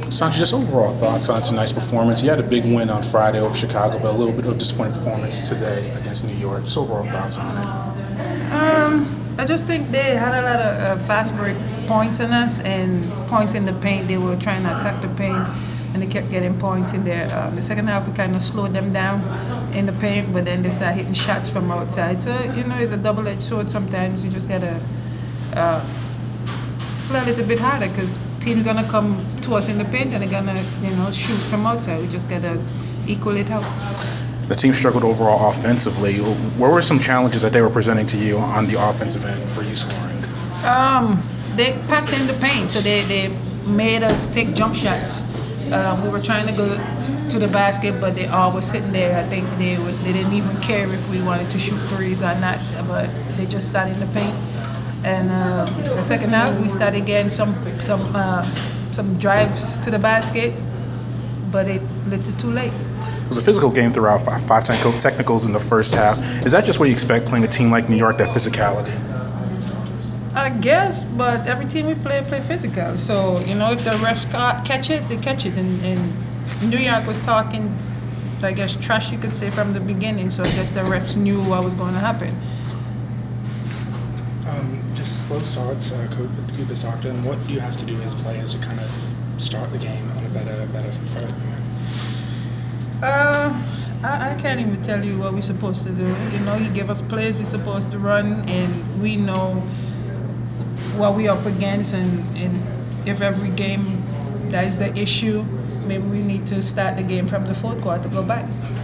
Sancho, just overall thoughts on tonight's performance. You had a big win on Friday over Chicago, but a little bit of a disappointing performance today against New York. Just overall thoughts on it. I just think they had a lot of fast break points in us and points in the paint. They were trying to attack the paint and they kept getting points in there. The second half, we kind of slowed them down in the paint, but then they start hitting shots from outside. So, it's a double edged sword sometimes. You just got to uh, play a little bit harder because teams going to come to us in the paint and they're going to, shoot from outside. We just got to equal it out. The team struggled overall offensively. What were some challenges that they were presenting to you on the offensive end for you scoring? They packed in the paint, so they made us take jump shots. We were trying to go to the basket, but they all were sitting there. I think they didn't even care if we wanted to shoot threes or not, but they just sat in the paint. And the second half, we started getting some drives to the basket, but it little too late. It was a physical game throughout, five technicals in the first half. Is that just what you expect playing a team like New York, that physicality? I guess, but every team we play physical. So if the refs catch it, they catch it. And New York was talking, I guess, trash you could say from the beginning. So I guess the refs knew what was going to happen. Just slow starts. Cooper Stockton. What do you have to do as players to kind of start the game on a better foot? I can't even tell you what we're supposed to do. He gave us plays we're supposed to run, and we know what we're up against, and if every game that is the issue, maybe we need to start the game from the fourth quarter to go back.